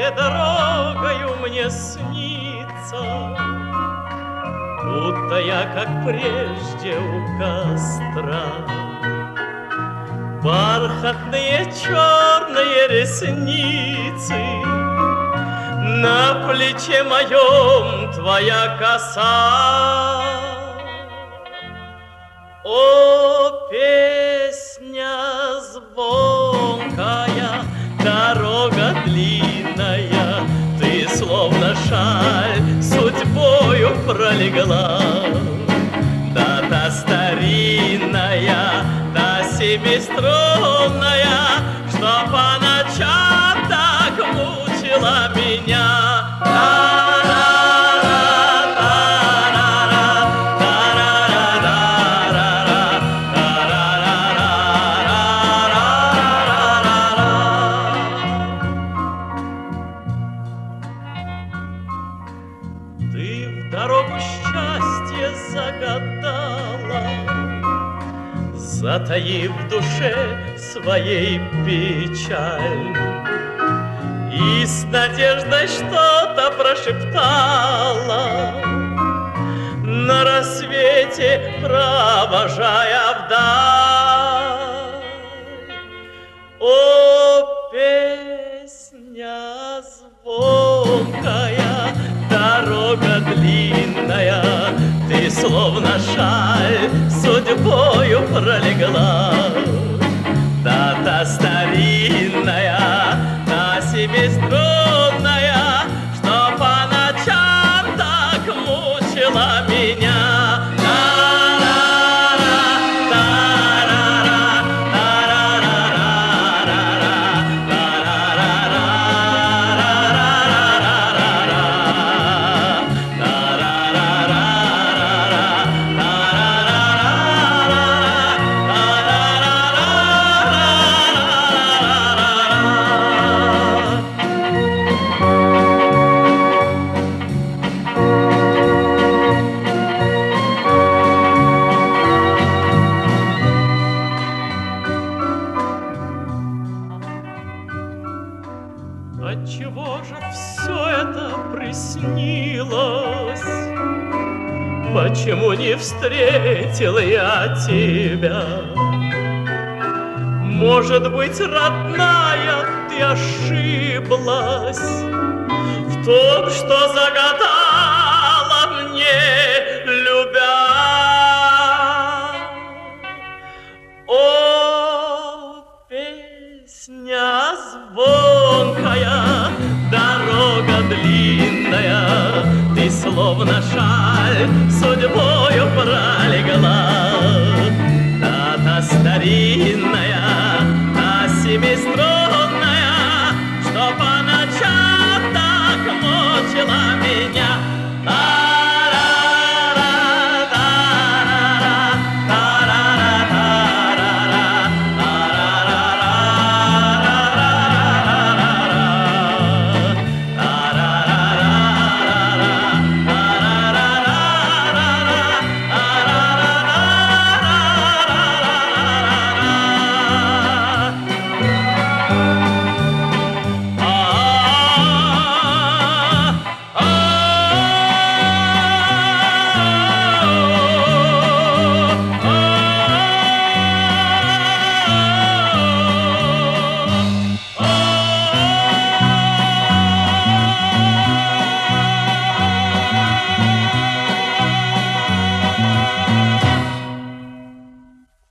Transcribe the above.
дорогою мне снится, будто я, как прежде, у костра. Бархатные черные ресницы, на плече моем твоя коса. О, песня звонкая, дорога длинная, ты словно шаль судьбою пролегла. Да та старинная, та семиструнная, что по ночам так мучила меня. Ты в дорогу счастья загадала, затаив в душе своей печаль, и с надеждой что-то прошептала, на рассвете провожая вдаль. О, песня звонкая, дорога длинная, ты словно шаль судьбою пролегла. Да та старинная, та семиструнная, что по ночам так мучила меня. Отчего же все это приснилось? Почему не встретил я тебя? Может быть, родная, ты ошиблась в том, что загадала мне, любя.